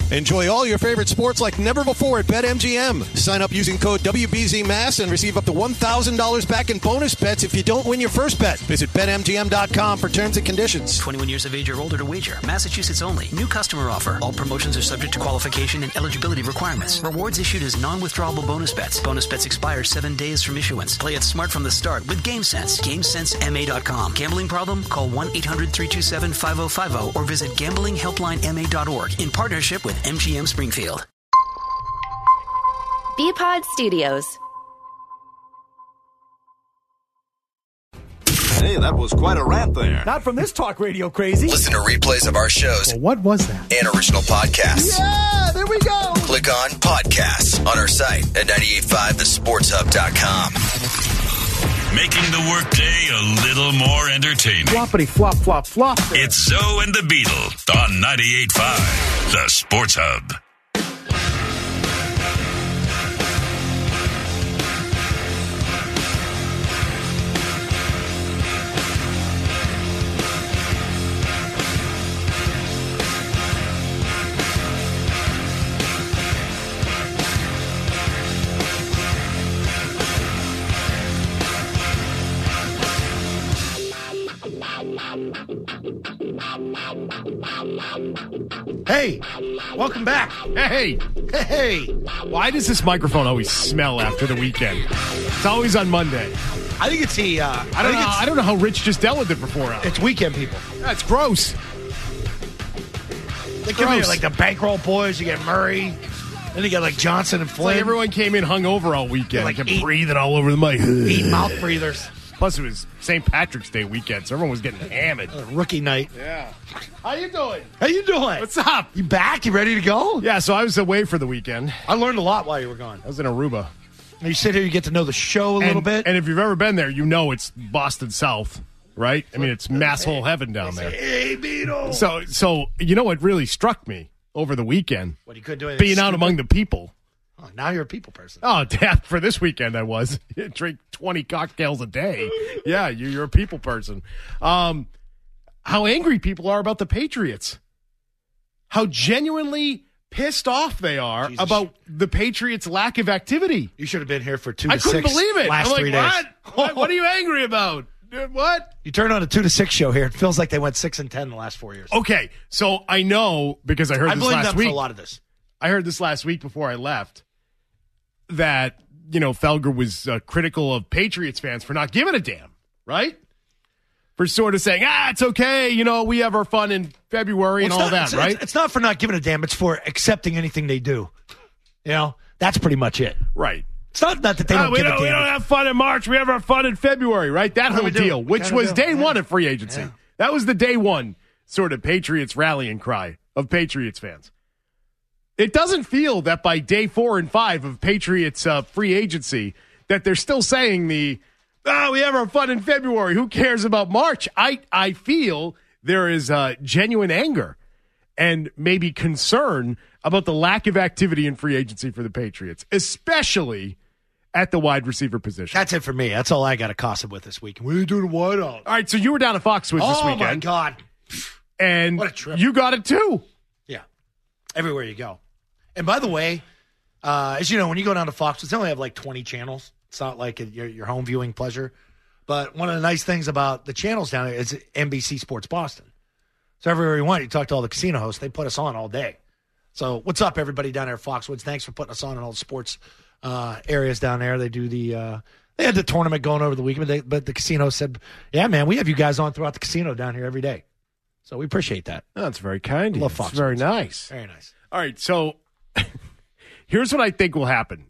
Enjoy all your favorite sports like never before at BetMGM. Sign up using code WBZMass and receive up to $1,000 back in bonus bets if you don't win your first bet. Visit BetMGM.com for terms and conditions. 21 years of age or older to wager. Massachusetts only. New customer offer. All promotions are subject to qualification and eligibility requirements. Rewards issued as non-withdrawable bonus bets. Bonus bets expire 7 days from issuance. Play it smart from the start with GameSense. GameSenseMA.com. Gambling problem? Call 1-800-327-5050 or visit gamblinghelplinema.org in partnership with MGM Springfield. BPod Studios. Hey, that was quite a rant there. Not from this talk radio crazy. Listen to replays of our shows. Well, what was that? And original podcasts. Yeah, there we go. Click on podcasts on our site at 985thesportshub.com. Making the workday a little more entertaining. Floppity flop flop flop. It's Zoe and the Beetle on 98.5 The Sports Hub. Hey, welcome back. Hey. Why does this microphone always smell after the weekend? It's always on Monday. I think it's the, I don't know how Rich just dealt with it for 4 hours. It's weekend people. That's gross. They come here like the Bankroll Boys. You get Murray. Then you get like Johnson and Flynn. Like everyone came in hungover all weekend. Like kept breathing all over the mic. 8 mouth breathers. Plus, it was St. Patrick's Day weekend, so everyone was getting hammered. Rookie night. Yeah. How you doing? What's up? You back? You ready to go? Yeah, so I was away for the weekend. I learned a lot while you were gone. I was in Aruba. You sit here, you get to know the show a little bit. And if you've ever been there, you know it's Boston South, right? I mean, it's masshole heaven down there. Hey, Beetle. So you know what really struck me over the weekend? What, you couldn't do anything being out among the people. Oh, now you're a people person. Oh, Dad, for this weekend I was. You drink 20 cocktails a day. Yeah, you're a people person. How angry people are about the Patriots. How genuinely pissed off they are about the Patriots' lack of activity. You should have been here for 2 to 6. I couldn't believe it. Last I'm like, 3 days. What are you angry about? What? You turn on a 2 to 6 show here. It feels like they went 6 and 10 the last 4 years. Okay, so I know because I heard this blame last them week. For a lot of this. I heard this last week before I left that, Felger was critical of Patriots fans for not giving a damn, right? For sort of saying, it's okay, we have our fun in February and all that, right? It's not for not giving a damn. It's for accepting anything they do. That's pretty much it. Right. It's not that they don't give a damn. We don't have fun in March. We have our fun in February, right? That whole deal, which was day one of free agency. Yeah. That was the day one sort of Patriots rallying cry of Patriots fans. It doesn't feel that by day 4 and 5 of Patriots free agency that they're still saying we have our fun in February. Who cares about March? I feel there is genuine anger and maybe concern about the lack of activity in free agency for the Patriots, especially at the wide receiver position. That's it for me. That's all I got to gossip with this week. What are you doing wideout? All right, so you were down at Foxwoods this weekend. Oh, my God. And what a trip. You got it, too. Yeah. Everywhere you go. And by the way, as you know, when you go down to Foxwoods, they only have like 20 channels. It's not like your home viewing pleasure. But one of the nice things about the channels down there is NBC Sports Boston. So everywhere you want, you talk to all the casino hosts, they put us on all day. So what's up, everybody down there at Foxwoods? Thanks for putting us on in all the sports areas down there. They do they had the tournament going over the weekend, but the casino said, yeah, man, we have you guys on throughout the casino down here every day. So we appreciate that. Oh, that's very kind of you. Love Foxwoods. It's very nice. Very nice. All right, so here's what I think will happen.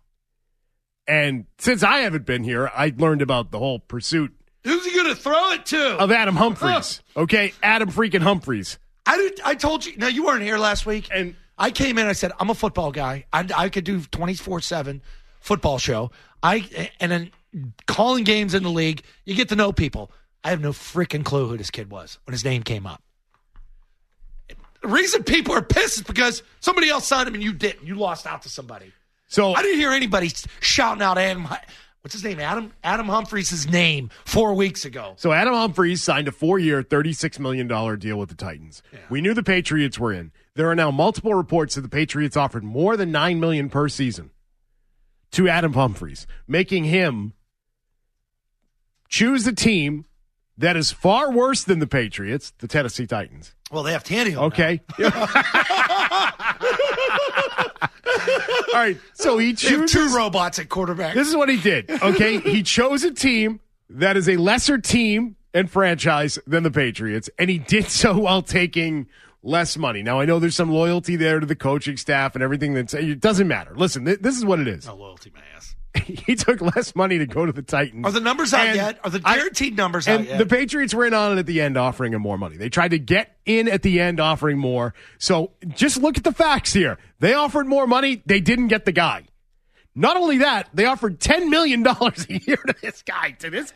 And since I haven't been here, I learned about the whole pursuit. Who's he going to throw it to? Of Adam Humphries. Okay, Adam freaking Humphries. I told you. No, you weren't here last week. And I came in, I said, I'm a football guy. I could do 24/7 football show. And then calling games in the league, you get to know people. I have no freaking clue who this kid was when his name came up. The reason people are pissed is because somebody else signed him and you didn't. You lost out to somebody. So I didn't hear anybody shouting out Adam. what's his name? Adam Humphries' name 4 weeks ago. So Adam Humphries signed a 4-year, $36 million deal with the Titans. Yeah. We knew the Patriots were in. There are now multiple reports that the Patriots offered more than $9 million per season to Adam Humphries, making him choose a team that is far worse than the Patriots, the Tennessee Titans. Well, they have Tannehill. Okay. All right. So he chooses two robots at quarterback. This is what he did. Okay. He chose a team that is a lesser team and franchise than the Patriots, and he did so while taking less money. Now, I know there's some loyalty there to the coaching staff and everything. It doesn't matter. Listen, this is what it is. No loyalty, my ass. He took less money to go to the Titans. Are the numbers out yet? Are the guaranteed numbers out yet? And the Patriots were in on it at the end, offering him more money. They tried to get in at the end, offering more. So just look at the facts here. They offered more money. They didn't get the guy. Not only that, they offered $10 million a year to this guy.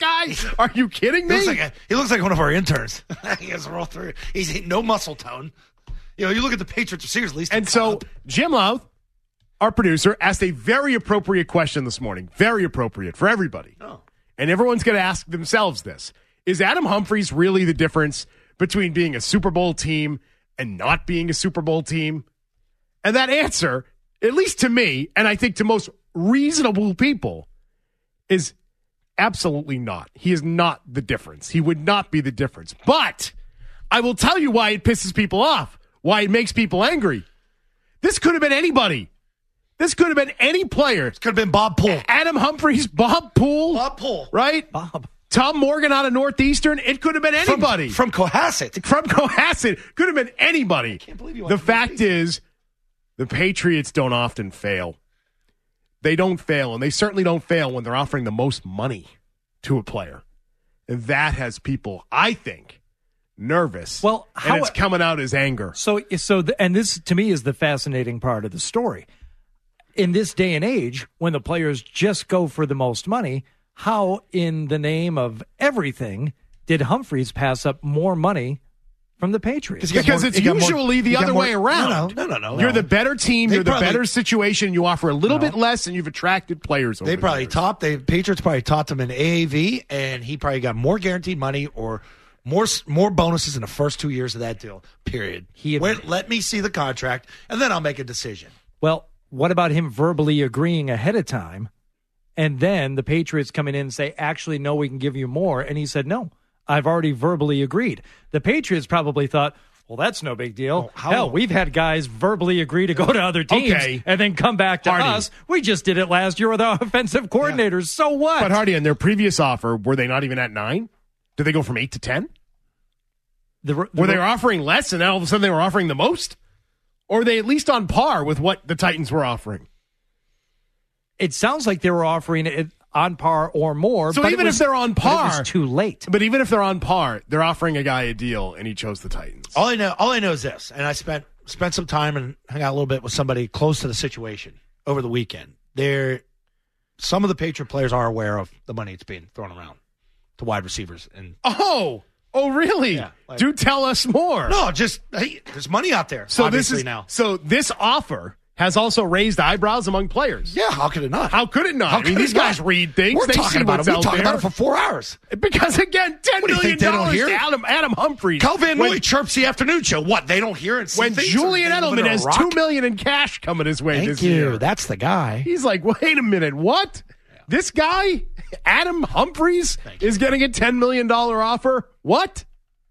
Are you kidding me? He looks like one of our interns. He has to roll through. He's no muscle tone. You know, you look at the Patriots receivers, at least. And so Jim Louth, our producer, asked a very appropriate question this morning. Very appropriate for everybody. Oh. And everyone's going to ask themselves this. Is Adam Humphries really the difference between being a Super Bowl team and not being a Super Bowl team? And that answer, at least to me, and I think to most reasonable people, is absolutely not. He is not the difference. He would not be the difference. But I will tell you why it pisses people off, why it makes people angry. This could have been anybody. This could have been any player. It could have been Bob Poole. Adam Humphries, Bob Poole. Bob Poole. Right? Bob. Tom Morgan out of Northeastern. It could have been anybody. From Cohasset. From Cohasset. Could have been anybody. I can't believe you The fact is, the Patriots don't often fail. They don't fail, and they certainly don't fail when they're offering the most money to a player. And that has people, I think, nervous. Well, and it's coming out as anger. And this, to me, is the fascinating part of the story. In this day and age, when the players just go for the most money, how, in the name of everything, did Humphries pass up more money from the Patriots? Because it's usually the other way around. No. You're the better team. You're the better situation. You offer a little bit less, and you've attracted players over the Patriots probably topped him in AAV, and he probably got more guaranteed money or more bonuses in the first 2 years of that deal, period. Let me see the contract, and then I'll make a decision. Well, what about him verbally agreeing ahead of time, and then the Patriots coming in and say, actually, no, we can give you more, and he said, no, I've already verbally agreed. The Patriots probably thought, well, that's no big deal. Hell, we've had guys verbally agree to go to other teams and then come back to us. We just did it last year with our offensive coordinators. Yeah. So what? But Hardy, in their previous offer, were they not even at 9? Did they go from 8 to 10? Were they offering less, and then all of a sudden they were offering the most? Or were they at least on par with what the Titans were offering? It sounds like they were offering it on par or more. So even if they're on par, it was too late. But even if they're on par, they're offering a guy a deal, and he chose the Titans. All I know is this, and I spent some time and hung out a little bit with somebody close to the situation over the weekend. Some of the Patriot players are aware of the money that's being thrown around to wide receivers. And Oh, really? Yeah, do tell us more. No, there's money out there. So this offer has also raised eyebrows among players. Yeah, how could it not? These guys read things. We're talking about it for 4 hours. Because, again, $10 million to Adam Humphries. Cal Van Noy chirps the afternoon show. What, they don't hear and see when things? Julian Edelman has $2 million in cash coming his way this year. That's the guy. He's like, wait a minute, what? Yeah. This guy, Adam Humphries, is getting a $10 million offer? What?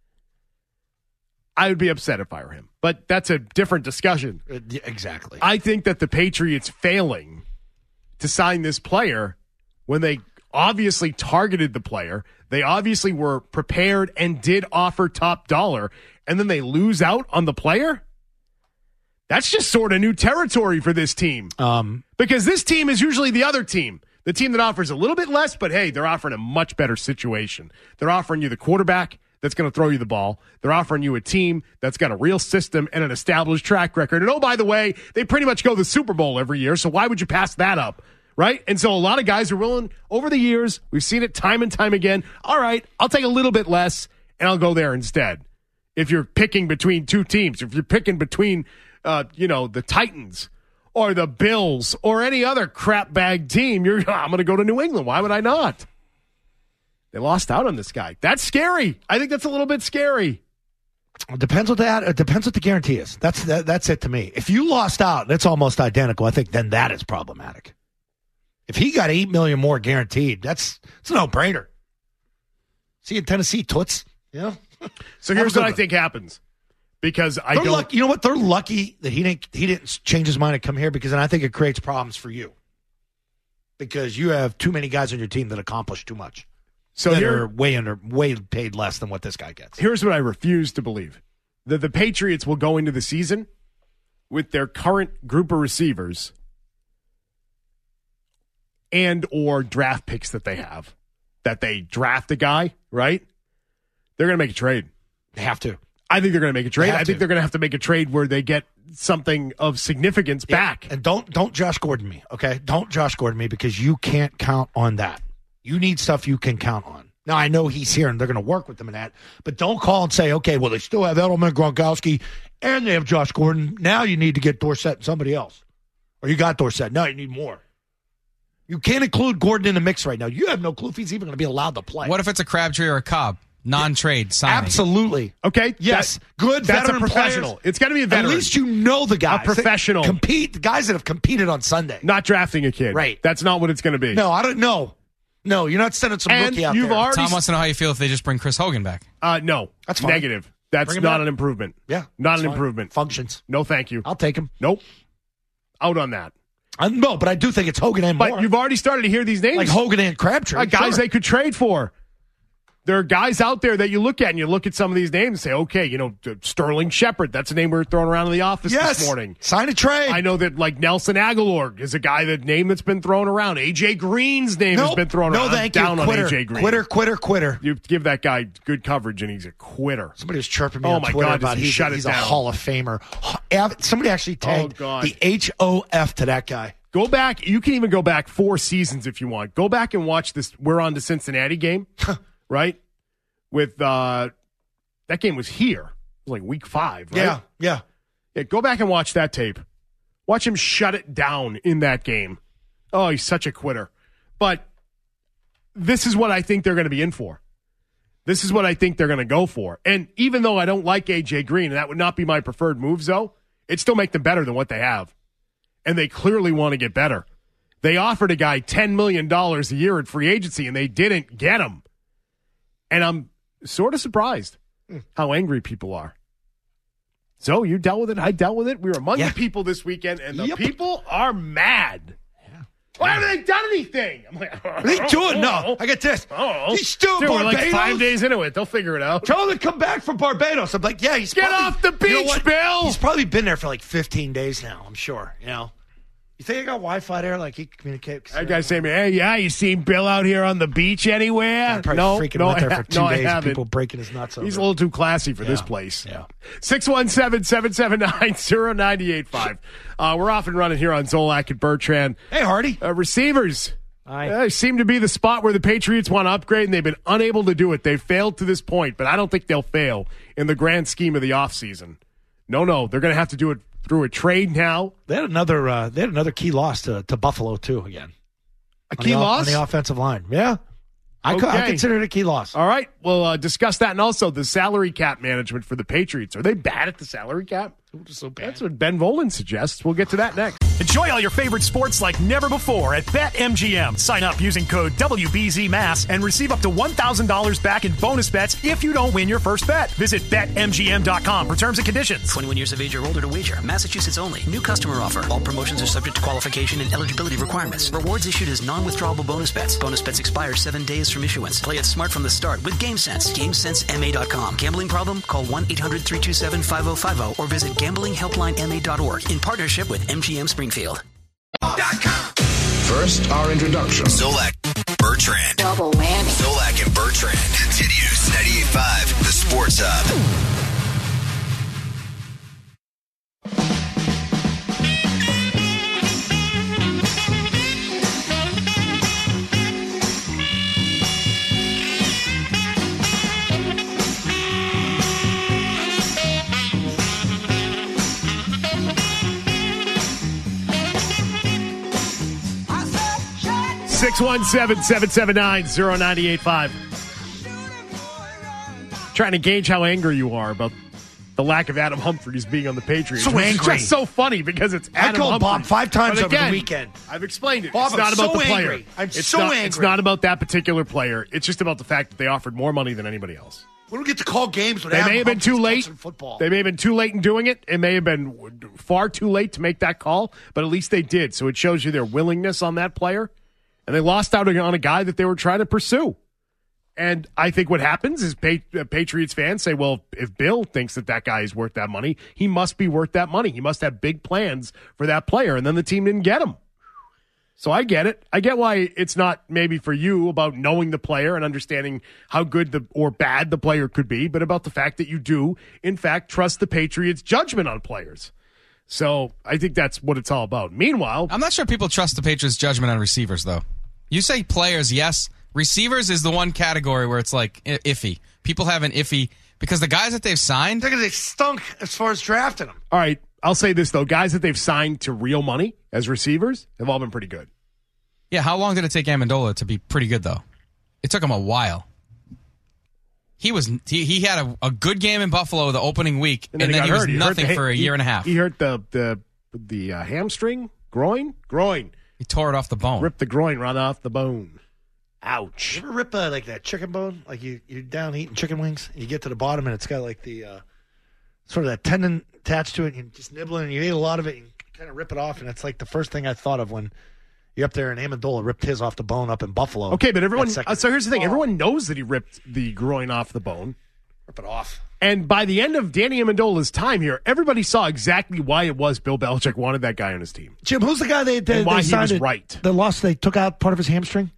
I would be upset if I were him. But that's a different discussion. Exactly. I think that the Patriots failing to sign this player when they obviously targeted the player, they obviously were prepared and did offer top dollar, and then they lose out on the player? That's just sort of new territory for this team. Because this team is usually the other team. The team that offers a little bit less, but hey, they're offering a much better situation. They're offering you the quarterback that's going to throw you the ball. They're offering you a team that's got a real system and an established track record. And oh, by the way, they pretty much go to the Super Bowl every year, so why would you pass that up, right? And so a lot of guys are willing, over the years, we've seen it time and time again, all right, I'll take a little bit less, and I'll go there instead. If you're picking between two teams, if you're picking between, the Titans or the Bills or any other crap bag team, I'm going to go to New England. Why would I not? They lost out on this guy. That's scary. I think that's a little bit scary. It depends what the guarantee is. That's it to me. If you lost out, that's almost identical. I think then that is problematic. If he got $8 million more guaranteed, it's a no-brainer. See in Tennessee, toots. Yeah. So here's what I think happens. Because you know what? They're lucky that he didn't change his mind and come here, because then I think it creates problems for you. Because you have too many guys on your team that accomplish too much. So they're way paid less than what this guy gets. Here's what I refuse to believe. That the Patriots will go into the season with their current group of receivers and or draft picks that they have. That they draft a guy, right? They're going to make a trade. They have to. I think they're going to make a trade. I think they're going to have to make a trade where they get something of significance back. And don't Josh Gordon me, okay? Don't Josh Gordon me, because you can't count on that. You need stuff you can count on. Now, I know he's here and they're going to work with him in that, but don't call and say, okay, well, they still have Edelman, Gronkowski, and they have Josh Gordon. Now you need to get Dorsett and somebody else. Or you got Dorsett. Now you need more. You can't include Gordon in the mix right now. You have no clue if he's even going to be allowed to play. What if it's a Crabtree or a Cobb? Non-trade signing. Absolutely. Okay. Yes. Good that's veteran a professional. Players. It's got to be a veteran. At least you know the guys. A professional. The guys that have competed on Sunday. Not drafting a kid. Right. That's not what it's going to be. No, I don't know. No, you're not sending some rookie out there. Tom wants to know how you feel if they just bring Chris Hogan back. No. That's fine. Negative. That's not an improvement. Yeah. Not an improvement. Functions. No, thank you. I'll take him. Nope. Out on that. No, but I do think it's Hogan and more. But you've already started to hear these names. Like Hogan and Crabtree. Guys they could trade for. There are guys out there that you look at, and you look at some of these names and say, okay, Sterling Shepard, that's a name we were throwing around in the office this morning. Sign a trade. I know that, Nelson Aguilar is a guy, name that's been thrown around. A.J. Green's name has been thrown around. No, thank you. Down quitter. On A.J. Green. Quitter. You give that guy good coverage, and he's a quitter. Somebody was chirping me on Twitter God, about he's a Hall of Famer. Somebody actually tagged the HOF to that guy. Go back. You can even go back 4 seasons if you want. Go back and watch this We're on to Cincinnati game, right? With that game was here. It was like week 5, right? Yeah. Go back and watch that tape. Watch him shut it down in that game. Oh, he's such a quitter. But this is what I think they're going to be in for. This is what I think they're going to go for. And even though I don't like A.J. Green, and that would not be my preferred moves, though, it'd still make them better than what they have. And they clearly want to get better. They offered a guy $10 million a year in free agency, and they didn't get him. And I'm sort of surprised how angry people are. So you dealt with it. I dealt with it. We were among the people this weekend, and the people are mad. Yeah. Why haven't they done anything? I'm like, what are they doing? No, I get this. He's still Dude, we're like 5 days into it. They'll figure it out. Tell him to come back from Barbados. I'm like, yeah, he's Get off the beach, Bill. He's probably been there for like 15 days now, I'm sure. You think I got Wi-Fi there? Like he can communicate? That guy saying, "Hey, yeah, you seen Bill out here on the beach anywhere?" Freaking went there for 2 days. I haven't. People breaking his nuts over. He's a little too classy for this place. Yeah. 617-779-0985. We're off and running here on Zolak and Bertrand. Hey, Hardy. Receivers. Seem to be the spot where the Patriots want to upgrade, and they've been unable to do it. They've failed to this point, but I don't think they'll fail in the grand scheme of the offseason. No, they're going to have to do it through a trade now. They had another key loss to Buffalo too again. A key loss on the offensive line. Yeah, I consider it a key loss. All right, we'll discuss that, and also the salary cap management for the Patriots. Are they bad at the salary cap? So bad. That's what Ben Volen suggests. We'll get to that next. Enjoy all your favorite sports like never before at BetMGM. Sign up using code WBZMass and receive up to $1,000 back in bonus bets if you don't win your first bet. Visit BetMGM.com for terms and conditions. 21 years of age or older to wager. Massachusetts only. New customer offer. All promotions are subject to qualification and eligibility requirements. Rewards issued as non-withdrawable bonus bets. Bonus bets expire 7 days from issuance. Play it smart from the start with GameSense. GameSenseMA.com. Gambling problem? Call 1-800-327-5050 or visit gamblinghelplinema.org in partnership with MGM Springfield. First, our introduction. Zolak, Bertrand. Double whammy. Zolak and Bertrand continues 98.5, the Sports Hub. 617-779-0985. Trying to gauge how angry you are about the lack of Adam Humphries being on the Patriots. So angry. It's just so funny because it's Adam I called Humphries. Bob 5 times But over again, the weekend. I've explained it. Bob, it's not I'm about so the player. angry. I'm It's so not, angry. It's not about that particular player. It's just about the fact that they offered more money than anybody else. We don't get to call games with They Adam may have been too Humphries late. coaching football. They may have been too late in doing it. It may have been far too late to make that call, but at least they did. So it shows you their willingness on that player. And they lost out on a guy that they were trying to pursue. And I think what happens is Patriots fans say, well, if Bill thinks that guy is worth that money, he must be worth that money. He must have big plans for that player. And then the team didn't get him. So I get it. I get why it's not maybe for you about knowing the player and understanding how good or bad the player could be, but about the fact that you do, in fact, trust the Patriots' judgment on players. So I think that's what it's all about. Meanwhile, I'm not sure people trust the Patriots' judgment on receivers, though. You say players, yes. Receivers is the one category where it's like iffy. People have an iffy because the guys that they've signed, they stunk as far as drafting them. All right, I'll say this though: guys that they've signed to real money as receivers have all been pretty good. Yeah, how long did it take Amendola to be pretty good though? It took him a while. He had a good game in Buffalo the opening week, and then he was nothing for a year and a half. He hurt the hamstring, groin. He tore it off the bone. Ripped the groin right off the bone. Ouch. You ever rip like that chicken bone? Like you're down eating chicken wings, and you get to the bottom, and it's got like the sort of that tendon attached to it, and you're just nibbling, and you ate a lot of it, and you kind of rip it off, and it's like the first thing I thought of when you're up there, and Amendola ripped his off the bone up in Buffalo. Okay, but everyone. So here's the thing: everyone knows that he ripped the groin off the bone. Rip it off. And by the end of Danny Amendola's time here, everybody saw exactly why it was Bill Belichick wanted that guy on his team. Jim, who's the guy they why signed he was right? The loss, they took out part of his hamstring.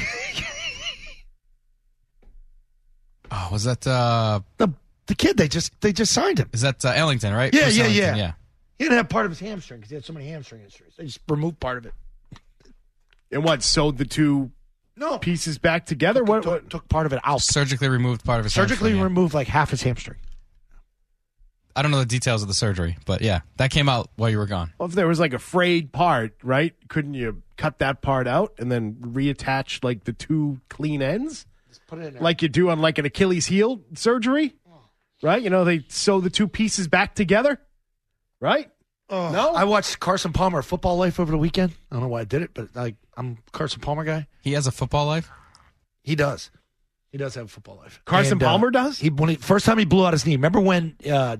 Oh, was that the kid they just signed him? Is that Ellington, right? Yeah. He didn't have part of his hamstring because he had so many hamstring injuries. They just removed part of it. And what? Sewed the two pieces back together? Took part of it out. Surgically removed part of his Surgically hamstring, removed like half his hamstring. I don't know the details of the surgery, but yeah, that came out while you were gone. Well, if there was like a frayed part, right? Couldn't you cut that part out and then reattach like the two clean ends? Just put it in there. Like you do on like an Achilles heel surgery, right? You know, they sew the two pieces back together, right? No? I watched Carson Palmer, Football Life, over the weekend. I don't know why I did it, but I'm a Carson Palmer guy. He has a football life? He does. He does have a football life. Carson Palmer does? First time he blew out his knee. Remember when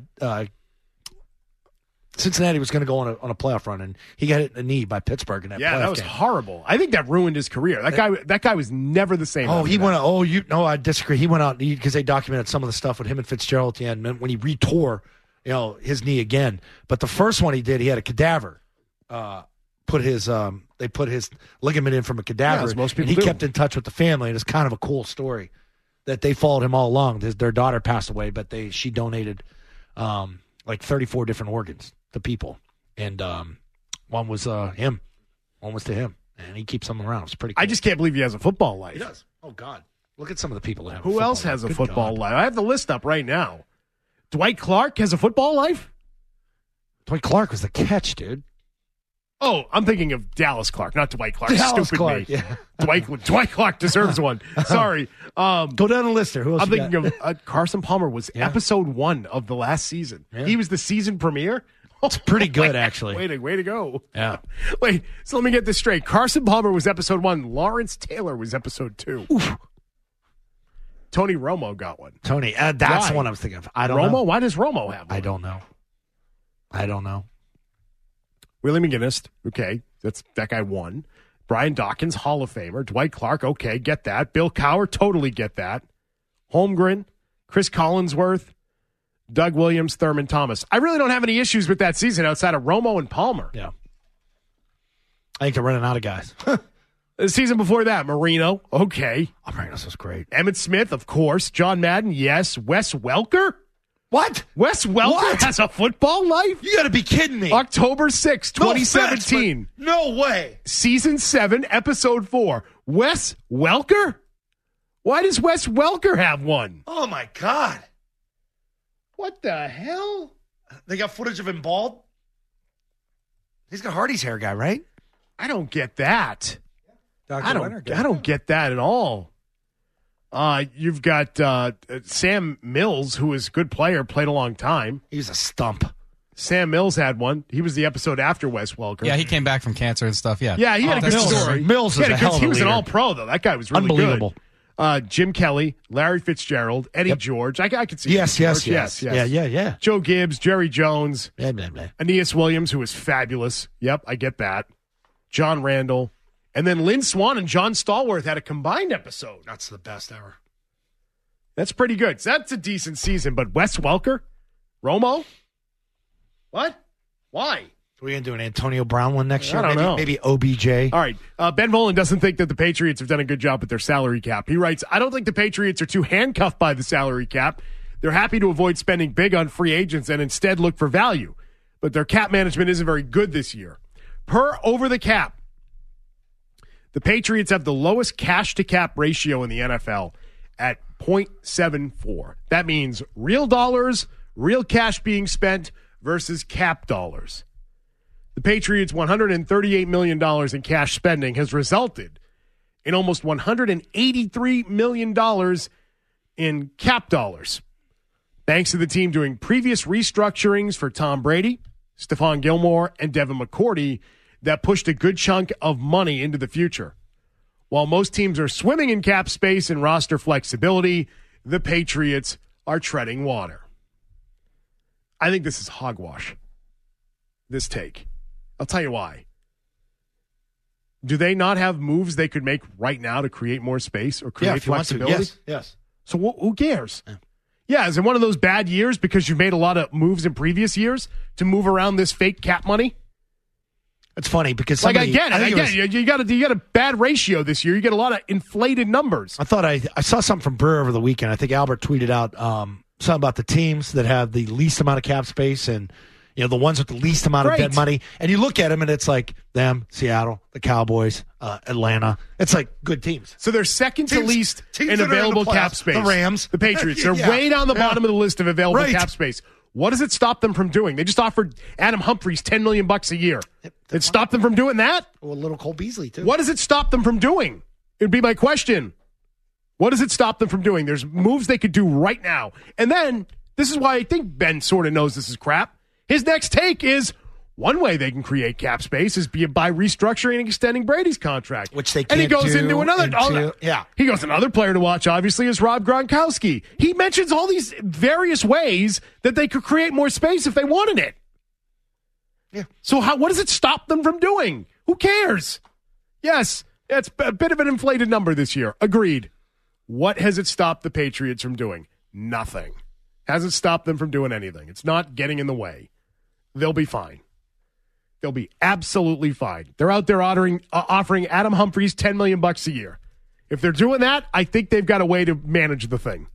Cincinnati was going to go on a playoff run, and he got hit in the knee by Pittsburgh in that playoff that was game. horrible. I think that ruined his career. That guy was never the same. Oh, he went out. I disagree. He went out because they documented some of the stuff with him and Fitzgerald at the end when he retore, his knee again. But the first one he did, he had a cadaver. They put his ligament in from a cadaver, most people and he do. kept in touch with the family. And it's kind of a cool story that they followed him all along. Their daughter passed away, but she donated like 34 different organs to people, and one was him, one was to him, and he keeps them around. It's pretty cool. I just can't believe he has a football life. He does. Oh God, look at some of the people that have. Who else has a football life? I have the list up right now. Dwight Clark has a football life? Dwight Clark was the catch, dude. Oh, I'm thinking of Dallas Clark, not Dwight Clark. Dallas Stupid Clark, me. yeah. Dwight Clark deserves one. Sorry. Go down the list there. Who else I'm you thinking got? of Carson Palmer was episode 1 of the last season. Yeah. He was the season premiere. It's pretty good, actually. Way to go. Yeah. Wait, so let me get this straight. Carson Palmer was episode 1. Lawrence Taylor was episode 2. Oof. Tony Romo got one. Tony, that's the one I was thinking of. I don't know. Why does Romo have one? I don't know. Willie McGinnis, okay, that guy won. Brian Dawkins, Hall of Famer. Dwight Clark, okay, get that. Bill Cowher, totally get that. Holmgren, Chris Collinsworth, Doug Williams, Thurman Thomas. I really don't have any issues with that season outside of Romo and Palmer. Yeah. I think they're running out of guys. The season before that, Marino, okay. Oh, Marino's was great. Emmett Smith, of course. John Madden, yes. Wes Welker? What? Wes Welker has a football life? You got to be kidding me. October 6, 2017. No way. Season 7, Episode 4. Wes Welker? Why does Wes Welker have one? Oh, my God. What the hell? They got footage of him bald? He's got Hardy's hair guy, right? I don't get that. Dr. I don't get that at all. You've got Sam Mills, who is a good player, played a long time. He's a stump. Sam Mills had one. He was the episode after Wes Welker. Yeah, he came back from cancer and stuff. Yeah, he had a good story. Mills is a hell of a He was an leader. all-pro, though. That guy was really unbelievable. Good. Jim Kelly, Larry Fitzgerald, Eddie George. I could see Yes. Yeah. Joe Gibbs, Jerry Jones, Aeneas Williams, who was fabulous. Yep, I get that. John Randall. And then Lynn Swann and John Stallworth had a combined episode. That's the best ever. That's pretty good. So that's a decent season. But Wes Welker? Romo? What? Why? We're going to do an Antonio Brown one next year? I don't know. Maybe OBJ. All right. Ben Volen doesn't think that the Patriots have done a good job with their salary cap. He writes, I don't think the Patriots are too handcuffed by the salary cap. They're happy to avoid spending big on free agents and instead look for value. But their cap management isn't very good this year. Per over the cap, the Patriots have the lowest cash-to-cap ratio in the NFL at 0.74. That means real dollars, real cash being spent versus cap dollars. The Patriots' $138 million in cash spending has resulted in almost $183 million in cap dollars, thanks to the team doing previous restructurings for Tom Brady, Stephon Gilmore, and Devin McCourty that pushed a good chunk of money into the future. While most teams are swimming in cap space and roster flexibility, the Patriots are treading water. I think this is hogwash, this take. I'll tell you why. Do they not have moves they could make right now to create more space or create flexibility? Yes. So who cares? Yeah, is it one of those bad years because you've made a lot of moves in previous years to move around this fake cap money? It's funny because I get it. You got a bad ratio this year. You get a lot of inflated numbers. I thought I saw something from Brewer over the weekend. I think Albert tweeted out something about the teams that have the least amount of cap space and the ones with the least amount of dead money. And you look at them and it's like them, Seattle, the Cowboys, Atlanta. It's like good teams. So they're second to least in available cap space. The Rams, the Patriots. They're way down the bottom of the list of available cap space. What does it stop them from doing? They just offered Adam Humphries $10 million a year. It stopped them from doing that? Well, a little Cole Beasley, too. What does it stop them from doing? It would be my question. What does it stop them from doing? There's moves they could do right now. And then, this is why I think Ben sort of knows this is crap. His next take is, one way they can create cap space is by restructuring and extending Brady's contract. Which they can't And he goes do into another. He goes, another player to watch, obviously, is Rob Gronkowski. He mentions all these various ways that they could create more space if they wanted it. Yeah. So what does it stop them from doing? Who cares? Yes, it's a bit of an inflated number this year. Agreed. What has it stopped the Patriots from doing? Nothing. Hasn't stopped them from doing anything. It's not getting in the way. They'll be fine. They'll be absolutely fine. They're out there offering Adam Humphries $10 million a year. If they're doing that, I think they've got a way to manage the thing.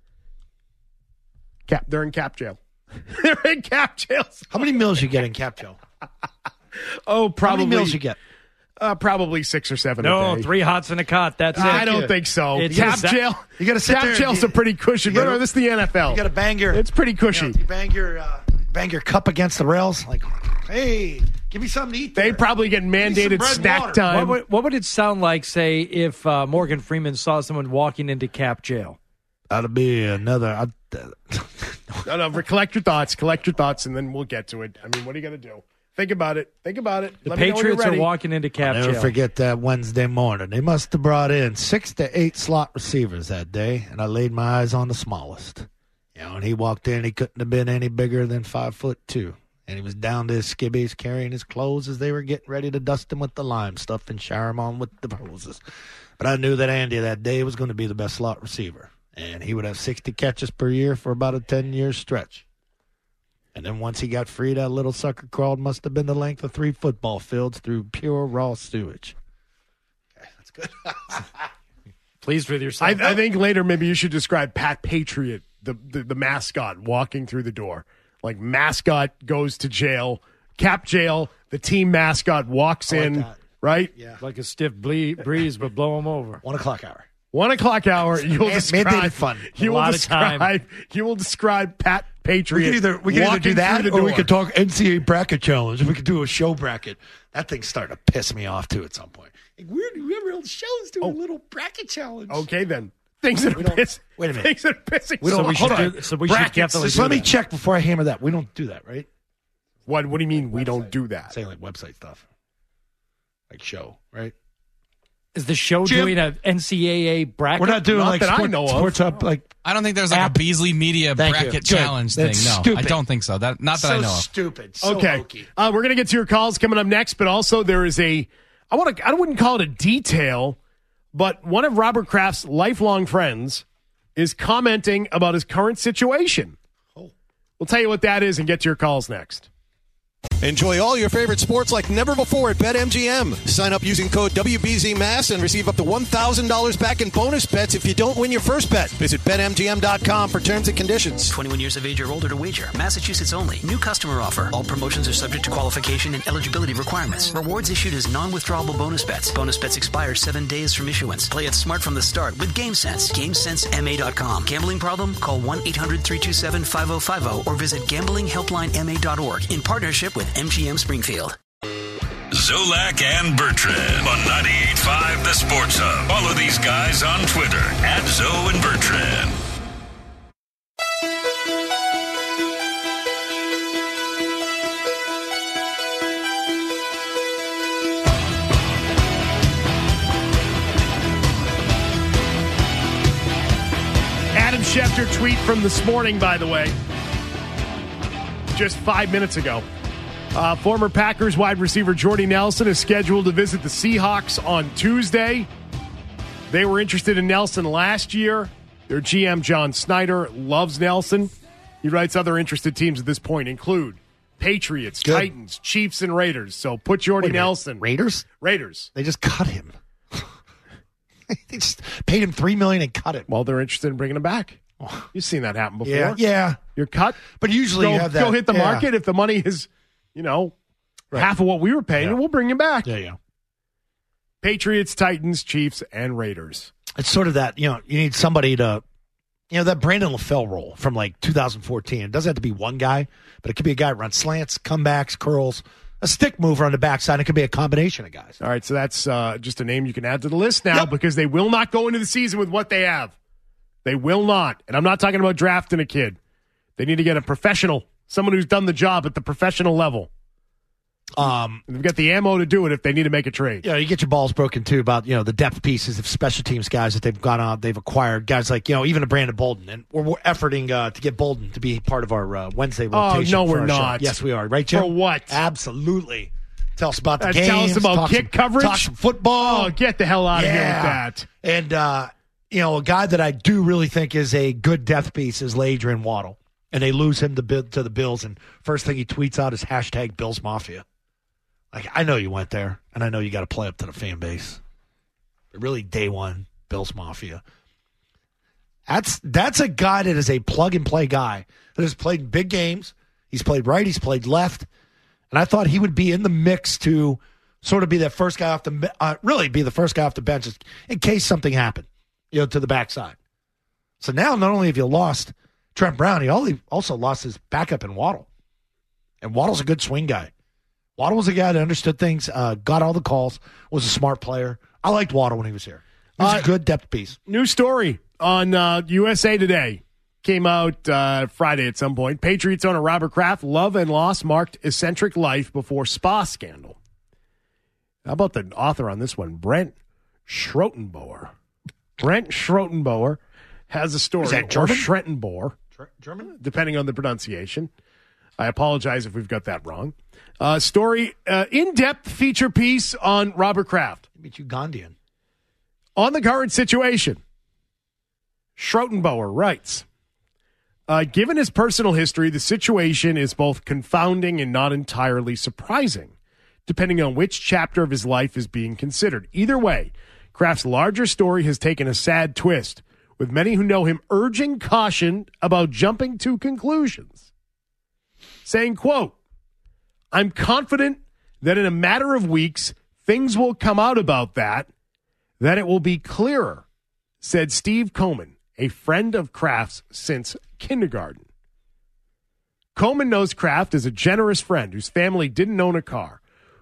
They're in cap jail. They're in cap jail. How many meals you get in cap jail? Probably. How many meals you get? Probably 6 or 7 a day. 3 hots and a cot. That's it. I don't think so. It's Cap jail. You got to sit Cap there. jail's a pretty cushy. Remember, this is the NFL. You got to bang your. It's pretty cushy. You bang your cup against the rails. Like, hey, give me something to eat. They probably get mandated snack time. What would it sound like, say, if Morgan Freeman saw someone walking into cap jail? That'd be another. No, collect your thoughts, and then we'll get to it. I mean, what are you going to do? Think about it. The Patriots are walking into cap jail. I'll never forget that Wednesday morning. They must have brought in 6 to 8 slot receivers that day, and I laid my eyes on the smallest. When he walked in, he couldn't have been any bigger than 5'2", and he was down to his skibbies carrying his clothes as they were getting ready to dust him with the lime stuff and shower him on with the hoses. But I knew that Andy that day was going to be the best slot receiver, and he would have 60 catches per year for about a 10-year stretch. And then once he got free, that little sucker crawled must have been the length of 3 football fields through pure raw sewage. Okay, that's good. Pleased with yourself. I think later maybe you should describe Pat Patriot, the mascot, walking through the door. Like, mascot goes to jail, cap jail, the team mascot walks in, that. Right? Yeah. Like a stiff breeze, but blow him over. 1 o'clock hour. 1 o'clock hour. You will describe mandated fun. You will describe Pat Patriot. We can either do that, or we could talk NCAA bracket challenge. We could do a show bracket. That thing's starting to piss me off, too, at some point. Like, where do we ever on the shows do a little bracket challenge? Okay, then. Things that are pissing. Wait a minute. Things that are pissing. So we should definitely Just do let me that. check before I hammer that. We don't do that, right? What do you mean we don't do that? Say like website stuff. Like show, right? Is the show Jim? doing an NCAA bracket? We're not doing like that I know of. sports up like I don't think there's like App. a Beasley Media Thank you. bracket Good. challenge thing. That's No, stupid. I don't think so. Not that so I know of. stupid. So Okay. hokey. We're going to get to your calls coming up next, but also there is I wouldn't call it a detail, but one of Robert Kraft's lifelong friends is commenting about his current situation. Oh. We'll tell you what that is and get to your calls next. Enjoy all your favorite sports like never before at BetMGM. Sign up using code WBZMass and receive up to $1,000 back in bonus bets if you don't win your first bet. Visit BetMGM.com for terms and conditions. 21 years of age or older to wager. Massachusetts only. New customer offer. All promotions are subject to qualification and eligibility requirements. Rewards issued as non-withdrawable bonus bets. Bonus bets expire 7 days from issuance. Play it smart from the start with GameSense. GameSenseMA.com. Gambling problem? Call 1-800-327-5050 or visit gamblinghelplinema.org in partnership with MGM Springfield. Zolak and Bertrand on 98.5 The Sports Hub. Follow these guys on Twitter at Zoe and Bertrand. Adam Schefter tweet from this morning, by the way, just 5 minutes ago. Former Packers wide receiver Jordy Nelson is scheduled to visit the Seahawks on Tuesday. They were interested in Nelson last year. Their GM, John Snyder, loves Nelson. He writes other interested teams at this point include Patriots, Good. Titans, Chiefs, and Raiders. So put Jordy Wait a minute. Nelson. Raiders? Raiders. They just cut him. They just paid him $3 million and cut him. Well, they're interested in bringing him back. You've seen that happen before. Yeah. You're cut. But usually Go, you have that. go hit the yeah. market. If the money is, half of what we were paying, Yeah. we'll bring you back. Yeah. Patriots, Titans, Chiefs, and Raiders. It's sort of that, you need somebody to, that Brandon LaFell role from like 2014. It doesn't have to be one guy, but it could be a guy that runs slants, comebacks, curls, a stick mover on the backside. It could be a combination of guys. All right, so that's just a name you can add to the list now because they will not go into the season with what they have. They will not. And I'm not talking about drafting a kid. They need to get a professional, someone who's done the job at the professional level. They've got the ammo to do it if they need to make a trade. You get your balls broken too about the depth pieces of special teams guys that they've gone on, they've acquired guys like even a Brandon Bolden, and we're efforting to get Bolden to be part of our Wednesday rotation. Oh no, for we're our show. not. Yes, we are. Right, Jim? For what? Absolutely. Tell us about the Tell games. us about talk kick coverage. Talk some football. Oh, get the hell out of here with that. And a guy that I do really think is a good depth piece is Adrian Waddle, and they lose him to the Bills, and first thing he tweets out is hashtag Bills Mafia. Like, I know you went there, and I know you got to play up to the fan base. But really, day one, Bills Mafia. That's a guy that is a plug-and-play guy that has played in big games. He's played right. He's played left. And I thought he would be in the mix to sort of be that first guy off the really be the first guy off the bench in case something happened, to the backside. So now not only have you lost Trent Brown, he also lost his backup in Waddle. And Waddle's a good swing guy. Waddle was a guy that understood things, got all the calls, was a smart player. I liked Waddle when he was here. He was a good depth piece. New story on USA Today. Came out Friday at some point. Patriots owner Robert Kraft, love and loss marked eccentric life before spa scandal. How about the author on this one? Brent Schrotenboer. Brent Schrotenboer has a story. Is that German? Or Schrotenboer. German? Depending on the pronunciation. I apologize if we've got that wrong. Story, in-depth feature piece on Robert Kraft. Maybe Ugandan. On the current situation, Schrotenboer writes, given his personal history, the situation is both confounding and not entirely surprising, depending on which chapter of his life is being considered. Either way, Kraft's larger story has taken a sad twist, with many who know him urging caution about jumping to conclusions. Saying, quote, I'm confident that in a matter of weeks, things will come out about that it will be clearer, said Steve Coleman, a friend of Kraft's since kindergarten. Coleman knows Kraft as a generous friend whose family didn't own a car,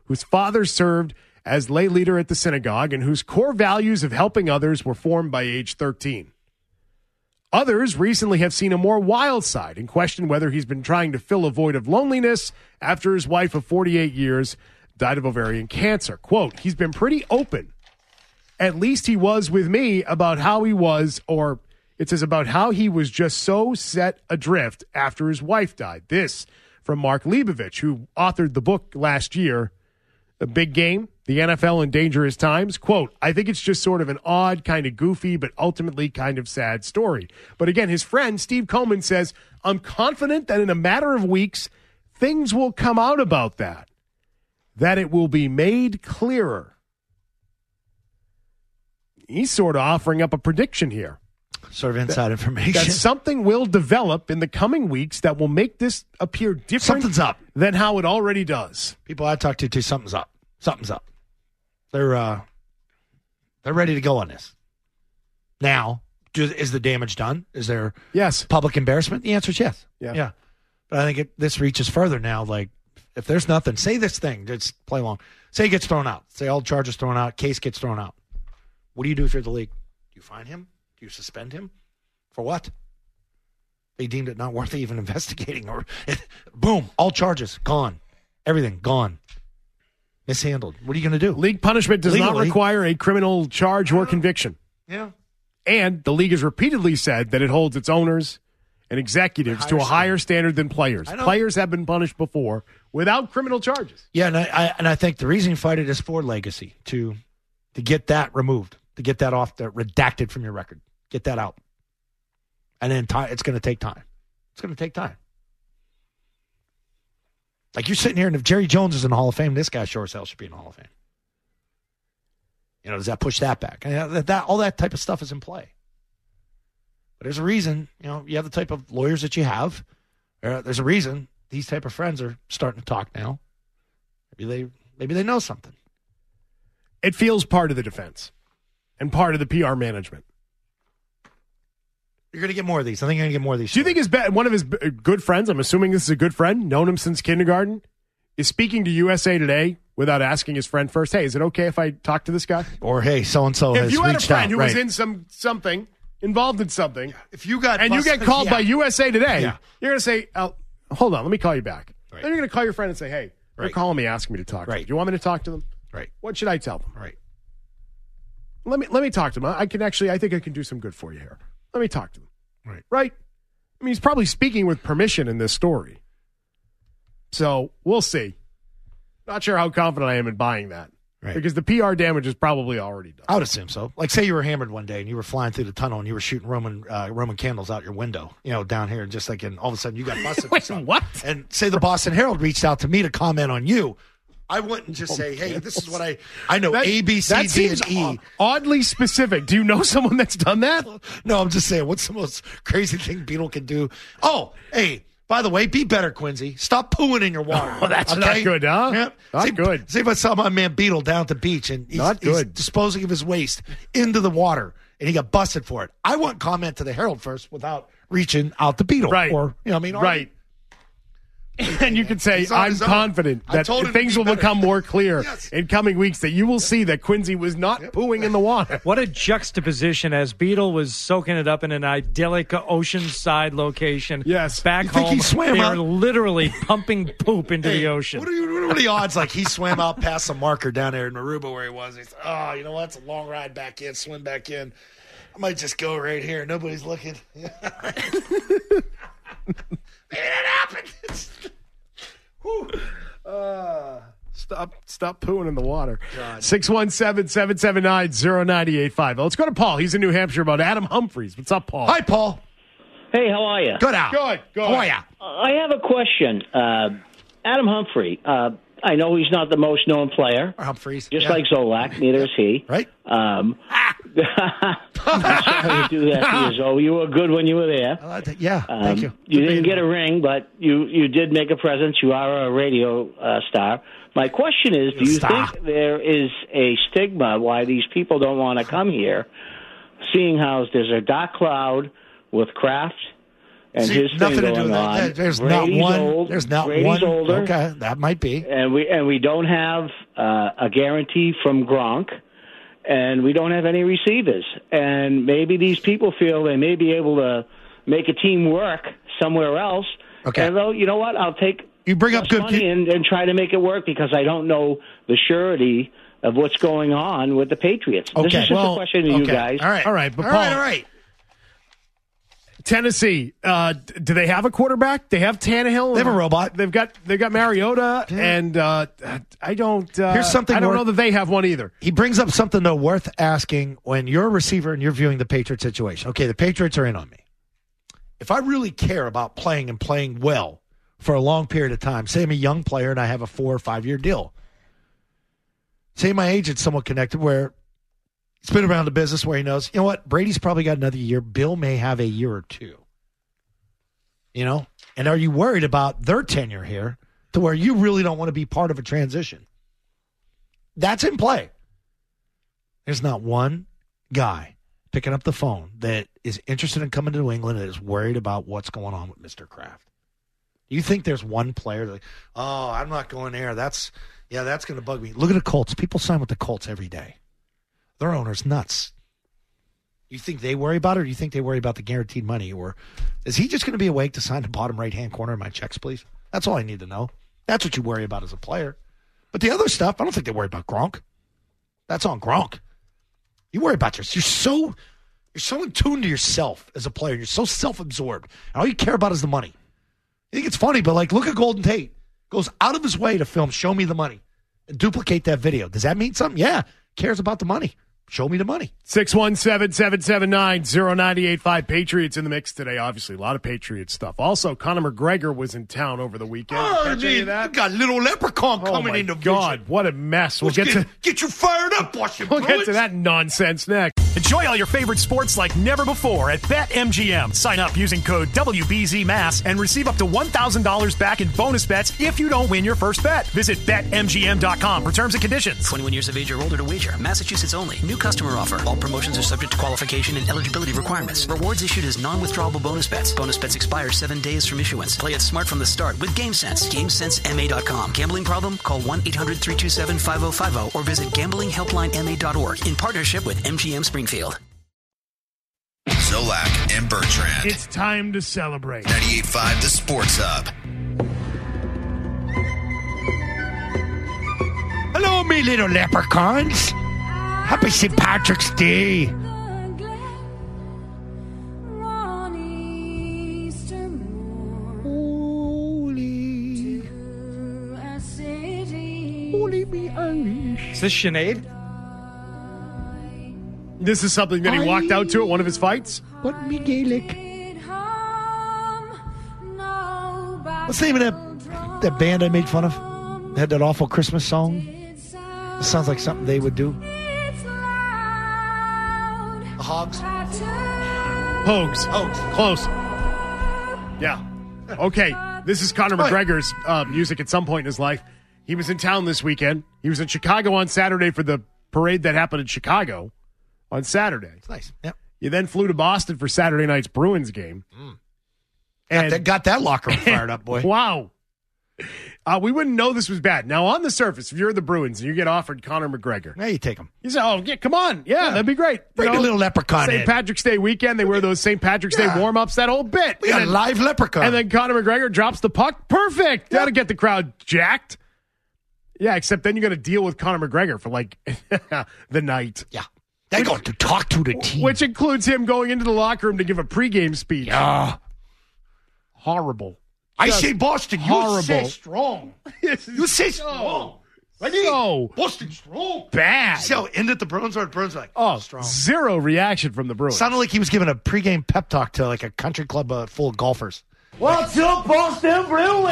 whose father served as lay leader at the synagogue and whose core values of helping others were formed by age 13. Others recently have seen a more wild side and question whether he's been trying to fill a void of loneliness after his wife of 48 years died of ovarian cancer. Quote, he's been pretty open. At least he was with me about how he was, or it says about how he was just so set adrift after his wife died. This from Mark Leibovich, who authored the book last year, A Big Game, The NFL in Dangerous Times. Quote, I think it's just sort of an odd, kind of goofy, but ultimately kind of sad story. But again, his friend, Steve Coleman, says, I'm confident that in a matter of weeks, things will come out about that it will be made clearer. He's sort of offering up a prediction here. Sort of inside information. That something will develop in the coming weeks that will make this appear different Something's up. than how it already does. People I talk to, something's up. Something's up. They're ready to go on this. Now, is the damage done? Is there public embarrassment? The answer is yes. Yeah. But I think this reaches further now. Like, if there's nothing, say this thing, just play along. Say it gets thrown out. Say all charges thrown out, case gets thrown out. What do you do if you're the league? Do you fine him? Do you suspend him? For what? They deemed it not worth even investigating. Or boom, all charges, gone. Everything, gone. Mishandled. What are you going to do? League punishment does not require a criminal charge or conviction. Yeah. And the league has repeatedly said that it holds its owners and executives to a higher standard than players. Players have been punished before without criminal charges. Yeah, and I think the reason you fight it is for legacy, to get that removed, to get that off, redacted from your record. Get that out. And then it's going to take time. It's going to take time. Like, you're sitting here, and if Jerry Jones is in the Hall of Fame, this guy sure as hell should be in the Hall of Fame. Does that push that back? And all that type of stuff is in play. But there's a reason, you have the type of lawyers that you have. There's a reason these type of friends are starting to talk now. Maybe they know something. It feels part of the defense and part of the PR management. You're going to get more of these. I think you're going to get more of these. Do you think one of his good friends, I'm assuming this is a good friend, known him since kindergarten, is speaking to USA Today without asking his friend first, hey, is it okay if I talk to this guy? Or, hey, so-and-so has reached out. If you had a friend who was in something, involved in something, if you got and you get called by USA Today, you're going to say, hold on, let me call you back. Right. Then you're going to call your friend and say, hey, they're calling me, asking me to talk to them. Do you want me to talk to them? Right. What should I tell them? Right. Let me talk to them. I think I can do some good for you here. Let me talk to them. Right. I mean, he's probably speaking with permission in this story. So we'll see. Not sure how confident I am in buying that. Right. Because the PR damage is probably already done. I would assume so. Like, say you were hammered one day and you were flying through the tunnel and you were shooting Roman candles out your window, down here, and just like, and all of a sudden you got busted. Wait, what? And say the Boston Herald reached out to me to comment on you. I wouldn't just say, hey, this is what I know, A, B, C, D, and E. Oddly specific. Do you know someone that's done that? No, I'm just saying, what's the most crazy thing Beetle can do? Oh, hey, by the way, be better, Quincy. Stop pooing in your water. Oh, that's not good, huh? Yeah. Not good. See if I saw my man Beetle down at the beach, and he's disposing of his waste into the water, and he got busted for it. I wouldn't comment to the Herald first without reaching out to Beetle. Right. Or, right. And you can say, I'm confident that things will become more clear in coming weeks, that you will see that Quincy was not pooing in the water. What a juxtaposition, as Beetle was soaking it up in an idyllic oceanside location. Yes. Back you think home, he swam they out? are literally pumping poop into the ocean. What are the odds? Like, he swam out past some marker down there in Aruba where he was. He's, you know what? It's a long ride back in, swim back in. I might just go right here. Nobody's looking. Maybe that happened. Stop pooing in the water. 617-779-0985. Let's go to Paul. He's in New Hampshire about Adam Humphries. What's up, Paul? Hi, Paul. Hey, how are you? Good out. Good. How are you? I have a question. Adam Humphrey, I know he's not the most known player. Or Humphreys. Just like Zolak, neither is he. Right. I'm sorry to do that to you, Zoe. You were good when you were there. Thank you. You didn't get a ring, but you did make a presence. You are a radio star. My question is, do you think there is a stigma why these people don't want to come here, seeing how there's a dark cloud with Kraft and his thing nothing to do going with on. that. There's Brady's not one. old. There's not Brady's one. older. Okay, that might be. And we don't have a guarantee from Gronk, and we don't have any receivers. And maybe these people feel they may be able to make a team work somewhere else. Okay. And though, you know what? I'll take you bring up good money and try to make it work because I don't know the surety of what's going on with the Patriots. Okay. This is just a question to you guys. All right. But all Paul, right. Tennessee, do they have a quarterback? They have Tannehill. They have a robot. They've got Mariota, and I don't. Here's something I don't worth- know that they have one either. He brings up something, though, worth asking when you're a receiver and you're viewing the Patriot situation. Okay, the Patriots are in on me. If I really care about playing and playing well for a long period of time, say I'm a young player and I have a 4 or 5 year deal, say my agent's somewhat connected where he's been around the business where he knows, you know what, Brady's probably got another year. Bill may have a year or two. You know? And are you worried about their tenure here to where you really don't want to be part of a transition? That's in play. There's not one guy picking up the phone that is interested in coming to New England and is worried about what's going on with Mr. Kraft. Do you think there's one player that, oh, I'm not going there. That's going to bug me. Look at the Colts. People sign with the Colts every day. Their owner's nuts. You think they worry about it, or do you think they worry about the guaranteed money? Or is he just going to be awake to sign the bottom right-hand corner of my checks, please? That's all I need to know. That's what you worry about as a player. But the other stuff, I don't think they worry about Gronk. That's on Gronk. You worry about yourself. You're so in tune to yourself as a player. You're so self-absorbed. And all you care about is the money. You think it's funny, but look at Golden Tate. Goes out of his way to film Show Me the Money and duplicate that video. Does that mean something? Yeah. Cares about the money. Show me the money. 617-779-0985. Patriots in the mix today, obviously. A lot of Patriots stuff. Also, Conor McGregor was in town over the weekend. Oh, you got little leprechaun coming in the God, what a mess. We'll get you fired up, Washington. We'll get to that nonsense next. Enjoy all your favorite sports like never before at BetMGM. Sign up using code WBZMass and receive up to $1,000 back in bonus bets if you don't win your first bet. Visit BetMGM.com for terms and conditions. 21 years of age or older to wager. Massachusetts only. New customer offer. All promotions are subject to qualification and eligibility requirements. Rewards issued as non-withdrawable bonus bets. Bonus bets expire 7 days from issuance. Play it smart from the start with GameSense. GameSenseMA.com. Gambling problem? Call 1-800-327-5050 or visit gamblinghelplinema.org in partnership with MGM Springfield. Zolak and Bertrand. It's time to celebrate. 98.5 The Sports Hub. Hello, me little leprechauns. Happy St. Patrick's Day. Holy me Irish. Is this Sinead? This is something that he walked out to at one of his fights? But me Gaelic. What's the name of that band I made fun of? They had that awful Christmas song. It sounds like something they would do. The Hogs? Pogues. Close. Yeah. Okay. This is Conor McGregor's music at some point in his life. He was in town this weekend. He was in Chicago on Saturday for the parade that happened in Chicago on Saturday. It's nice. Yep. You then flew to Boston for Saturday night's Bruins game. And got that locker room fired up, boy. Wow. We wouldn't know this was bad. Now, on the surface, if you're the Bruins and you get offered Conor McGregor. Now you take him. You say, oh, yeah, come on. Yeah, that'd be great. Bring a little leprechaun St. in. Patrick's Day weekend. They wear those St. Patrick's Day warm-ups, that whole bit. We got a live leprechaun. And then Conor McGregor drops the puck. Perfect. That'll get the crowd jacked. Yeah, except then you got to deal with Conor McGregor for, the night. Yeah. They got to talk to the team. Which includes him going into the locker room to give a pregame speech. Yeah. Horrible. I say Boston. Horrible. You say strong. You say strong. Ready? So Boston strong. Bad. See how ended the Bruins are? The Bruins are like, strong. Zero reaction from the Bruins. Sounded like he was giving a pregame pep talk to a country club full of golfers. What's up, Boston Bruins?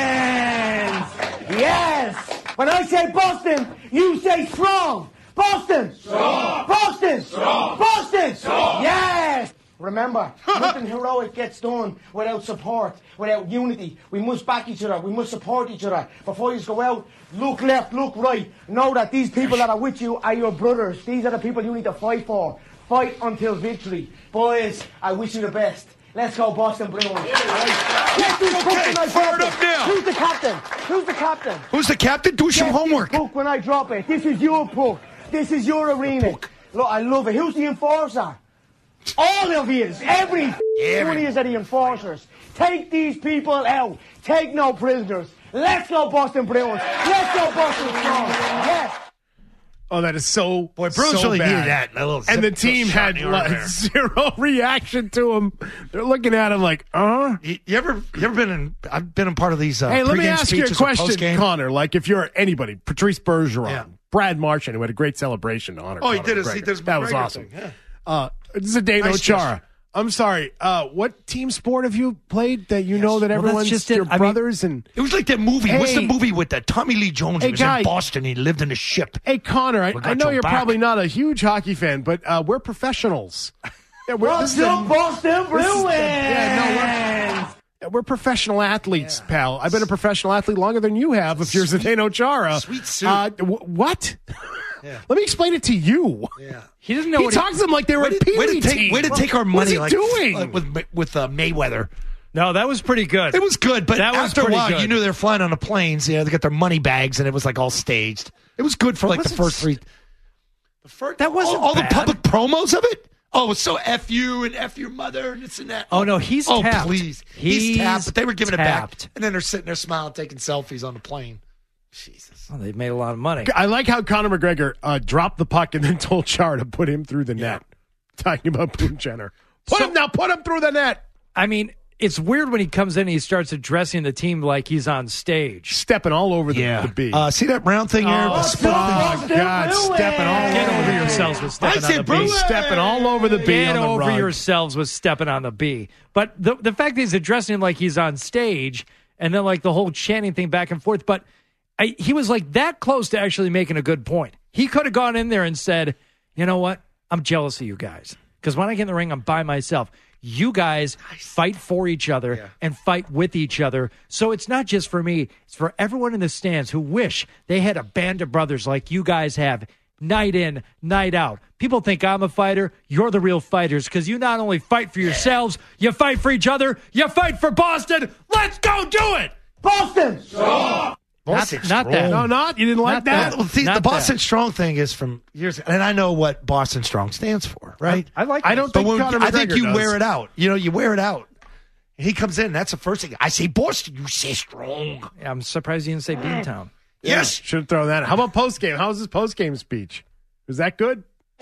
Yes. When I say Boston, you say strong. Boston. Strong. Boston. Strong. Boston. Strong. Yes. Remember, nothing heroic gets done without support, without unity. We must back each other. We must support each other. Before you go out, look left, look right. Know that these people that are with you are your brothers. These are the people you need to fight for. Fight until victory. Boys, I wish you the best. Let's go, Boston Bruins. Get this book when I fire drop it up now. Who's the captain? Who's the captain? Who's the captain? Do some Get homework. this book when I drop it. This is your book. This is your arena. Look, I love it. Who's the enforcer? All of you. Every one of you are the enforcers. Take these people out. Take no prisoners. Let's go, Boston Bruins. Let's go, Boston Strong. Yes. Oh, that is so Boy, Bruins so really bad. needed that. A little And the zip team shot had in the arm there. zero reaction to him. They're looking at him like, You ever been in? I've been in part of these. Hey, let me pregame ask you a speeches or question, postgame. Connor. Like, if you're anybody, Patrice Bergeron, Yeah. Brad Marchand, who had a great celebration to honor. Oh, he Conor did his. McGregor. He did his That was McGregor awesome. thing, yeah. Zdeno Nice Chara. gesture. I'm sorry. What team sport have you played that you know that Well, that's everyone's just it. your I mean, brothers and? It was like that movie. What's the Hey. movie with that Tommy Lee Jones? Hey, He was guy. in Boston. He lived in a ship. Hey, Connor, I got know your you're back. probably not a huge hockey fan, but we're professionals. Yeah, this is Boston Bruins. we're professional athletes, pal. I've been a professional athlete longer than you have. If you're Zdeno Chara, Sweet suit. What? Let me explain it to you. Yeah. He doesn't know He what talks to them like they were a Pee Wee team. Way to take our What is money. he like, doing? with Mayweather? No, that was pretty good. It was good, but That was after a pretty while, good. you knew they're flying on the planes. You know, they got their money bags, and it was like all staged. It was good for like the first three. The first, That wasn't all the bad. public promos of it. Oh, it's so F you and F your mother and this and that. Oh, no, he's oh, tapped. please. He's tapped, but they were giving tapped. it back. And then they're sitting there smiling, taking selfies on the plane. Jesus. Well, they've made a lot of money. I like how Conor McGregor dropped the puck and then told Chara to put him through the net. Talking about Boone Jenner. Put him through the net. I mean, it's weird when he comes in and he starts addressing the team like he's on stage. Stepping all over the B. See that round thing here? Oh, God, stepping all Get over over the yourselves with stepping I on said the B. Bruins. Stepping all over the B Get on the over rug. yourselves with stepping on the B. But the fact that he's addressing him like he's on stage and then like the whole chanting thing back and forth, but he was like that close to actually making a good point. He could have gone in there and said, you know what? I'm jealous of you guys. Because when I get in the ring, I'm by myself. You guys fight for each other and fight with each other. So it's not just for me. It's for everyone in the stands who wish they had a band of brothers like you guys have, night in, night out. People think I'm a fighter. You're the real fighters because you not only fight for yourselves, you fight for each other, you fight for Boston. Let's go do it! Boston. Not that. No, you didn't like Not that? that. Well, see, Not the Boston that. Strong thing is from years, and I know what Boston Strong stands for, right? I like I it. don't But think Conor I think McGregor you does. wear it out. You know, you wear it out. He comes in. That's the first thing. I say Boston. You say Strong. I'm surprised you didn't say Beantown. Yes. Should have thrown that. How about post game? How was his post game speech? Was that good?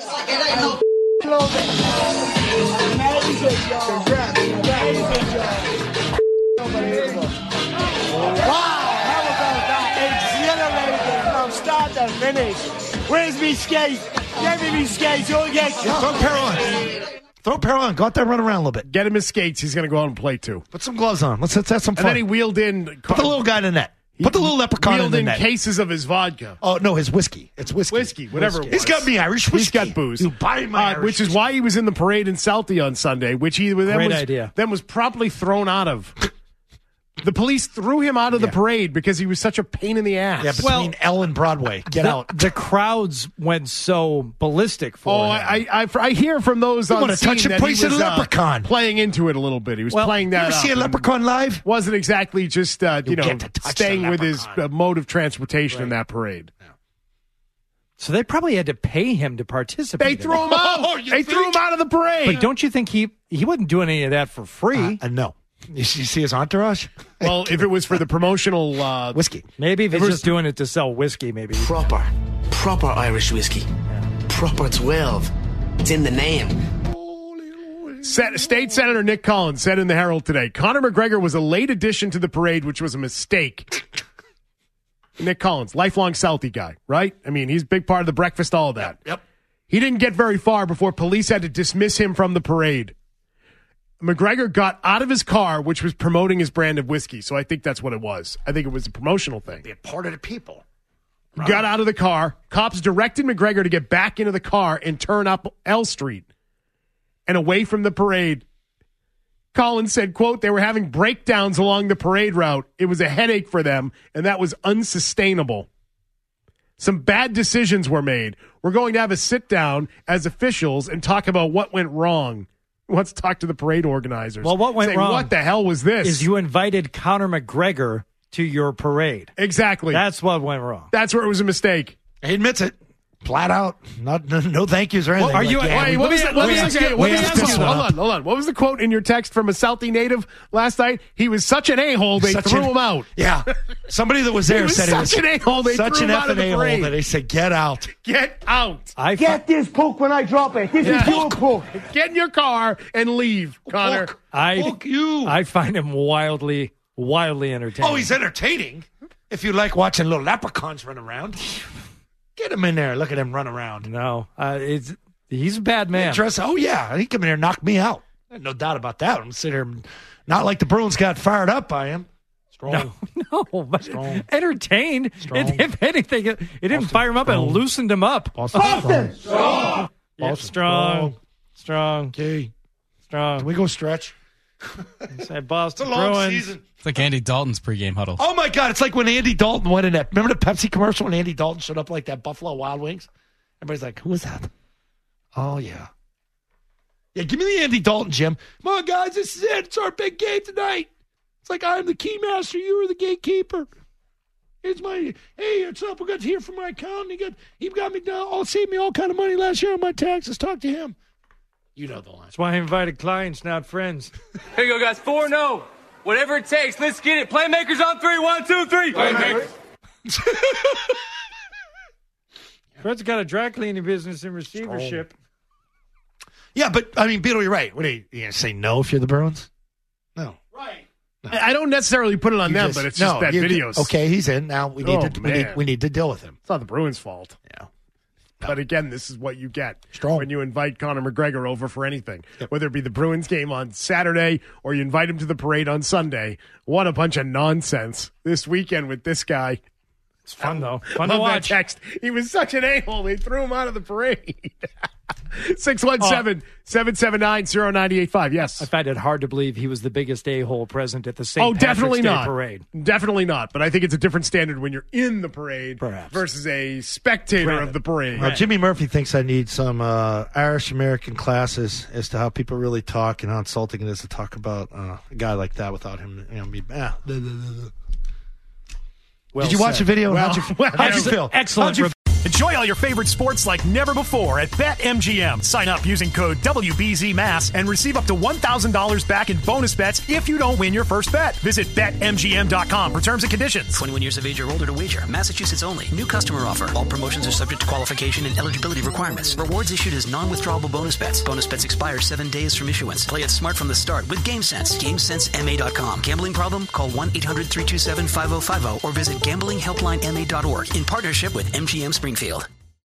Exhilarating from start to finish. Where's me skate? Give me me skates. You'll get Throw a pair on. Throw a pair on. Go out there and run around a little bit. Get him his skates. He's going to go out and play too. Put some gloves on. Let's have some And fun. then he wheeled in. Put the little guy in the net. Put the little leprechaun in wheeled the in net. cases of his vodka. Oh, no, his whiskey. It's whiskey. Whiskey, whatever it was. He's got me Irish whiskey. He's got booze. You buy my Irish which is whiskey. why he was in the parade in Southie on Sunday, which he then Great was, idea. then was promptly thrown out of. The police threw him out of the parade because he was such a pain in the ass. Yeah, between L and Broadway. Get out. The crowds went so ballistic for him. I hear from those on wanna scene touch the that place he of was the leprechaun. playing into it a little bit. He was Well, playing You that ever see a up and leprechaun live? wasn't exactly just get to touch staying the with his leprechaun. mode of transportation in that parade. So they probably had to pay him to participate. They in threw it. him out. Oh, you They threw him think? out of the parade. But don't you think he wasn't doing any of that for free? No. You see his entourage? Well, if it was for the promotional Whiskey. Maybe if he's was- just doing it to sell whiskey, maybe. Proper Irish whiskey. Proper 12. It's in the name. State Senator Nick Collins said in the Herald today, Conor McGregor was a late addition to the parade, which was a mistake. Nick Collins, lifelong Southie guy, right? I mean, he's a big part of the breakfast, all of that. Yep. He didn't get very far before police had to dismiss him from the parade. McGregor got out of his car, which was promoting his brand of whiskey. So I think that's what it was. I think it was a promotional thing. Be a part of the people. Got out of the car. Cops directed McGregor to get back into the car and turn up L Street and away from the parade. Collins said, quote, they were having breakdowns along the parade route. It was a headache for them, and that was unsustainable. Some bad decisions were made. We're going to have a sit down as officials and talk about what went wrong. wants to talk to the parade organizers. Well, what went wrong? What the hell was this? Is you invited Conor McGregor to your parade. Exactly. That's what went wrong. That's where it was a mistake. He admits it. Flat out. No thank yous or anything. Well, are you? What was the quote in your text from a Southie native last night? He was such an a-hole, they threw him out. Yeah. Somebody that was there said he was such an a-hole, they such threw an him out of the a-hole parade. that they said, get out. Get out. Get this poke when I drop it. This is your poke. Get in your car and leave, Connor. Poke you. I find him wildly entertaining. Oh, he's entertaining. If you like watching little leprechauns run around. Get him in there. Look at him run around. No, he's a bad man. Oh, yeah. He come in here and knock me out. No doubt about that. I'm sitting here, not like the Bruins got fired up by him. Strong. No, but Strong. entertained. Strong. If anything, it didn't fire him up. It loosened him up. Boston! Strong. Yeah, strong. Okay. Strong. Can we go stretch? Said Boston It's a long Bruins. season. It's like Andy Dalton's pregame huddle. Oh, my God. It's like when Andy Dalton went in that. Remember the Pepsi commercial when Andy Dalton showed up like that Buffalo Wild Wings? Everybody's like, who is that? Oh, yeah. Yeah, give me the Andy Dalton, Jim. Come on, guys. This is it. It's our big game tonight. It's like I'm the key master. You are the gatekeeper. It's my, hey, what's up? We got to hear from my accountant. He got me down. Saved me all kind of money last year on my taxes. Talk to him. You know the line. That's why I invited clients, not friends. Here you go, guys. 4-0. Whatever it takes. Let's get it. Playmakers on 3. 1, 2, 3. Playmakers. Fred's got a dry cleaning business in receivership. Yeah, but, I mean, Beetle, you're right. What are you going to say no if you're the Bruins? No. Right. I don't necessarily put it on them, but it's just that videos. Okay, he's in. Now we need to deal with him. It's not the Bruins' fault. Yeah. But again, this is what you get Strong. when you invite Conor McGregor over for anything, whether it be the Bruins game on Saturday or you invite him to the parade on Sunday. What a bunch of nonsense this weekend with this guy. It's fun, though. Fun to Love watch. that text. He was such an a-hole. They threw him out of the parade. 617-779-0985. Yes. I find it hard to believe he was the biggest a-hole present at the St. Definitely Patrick's Day not. parade. Definitely not. But I think it's a different standard when you're in the parade versus a spectator of the parade. Jimmy Murphy thinks I need some Irish-American classes as to how people really talk and how insulting it is to talk about a guy like that without him. Did you watch the video? How'd you feel? Excellent. Enjoy all your favorite sports like never before at BetMGM. Sign up using code WBZMass and receive up to $1,000 back in bonus bets if you don't win your first bet. Visit BetMGM.com for terms and conditions. 21 years of age or older to wager. Massachusetts only. New customer offer. All promotions are subject to qualification and eligibility requirements. Rewards issued as non-withdrawable bonus bets. Bonus bets expire 7 days from issuance. Play it smart from the start with GameSense. GameSenseMA.com. Gambling problem? Call 1-800-327-5050 or visit gamblinghelplinema.org in partnership with MGM Springfield.